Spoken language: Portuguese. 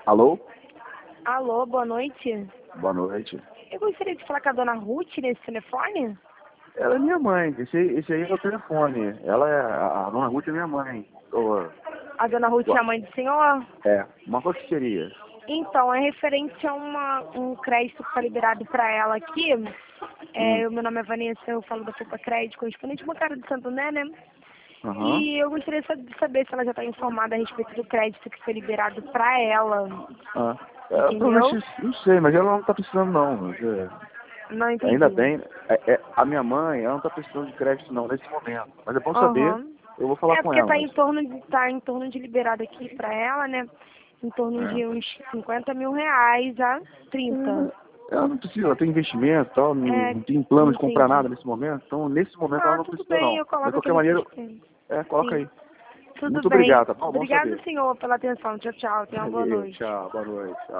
Alô? Alô, boa noite. Boa noite. Eu gostaria de falar com a dona Ruth nesse telefone. Ela é minha mãe. Esse aí é o telefone. Ela é... A dona Ruth é minha mãe. A dona Ruth é a mãe do senhor? É. Uma coisa que seria? Então, é referente a um crédito que foi liberado para ela aqui. O meu nome é Vanessa, eu falo da Poupa Crédito, correspondente bancário do Santander, né? Aham. E eu gostaria de saber se ela já está informada a respeito do crédito que foi liberado para ela. Ah. Entendeu? Não sei, mas ela não tá precisando não. Não Ainda entendi. bem. A minha mãe, ela não tá precisando de crédito não, nesse momento. Mas é bom saber. Aham. Eu vou falar É com porque ela. tá Mas... em torno de liberado aqui para ela, né? Em torno É. de uns 50 mil reais a 30. Ela não precisa, ela tem investimento e tal, É, não tem plano de comprar nada entendi. nesse momento. Então, nesse momento ela Ah, não tudo precisa bem, não. eu Mas de coloco aqui qualquer no maneira, sistema. coloca Sim, aí. tudo Muito bem. obrigado, tá bom? Bom Obrigado, saber. senhor, pela atenção. Tchau, tchau. Tenha uma boa noite. Tchau, boa noite. Tchau.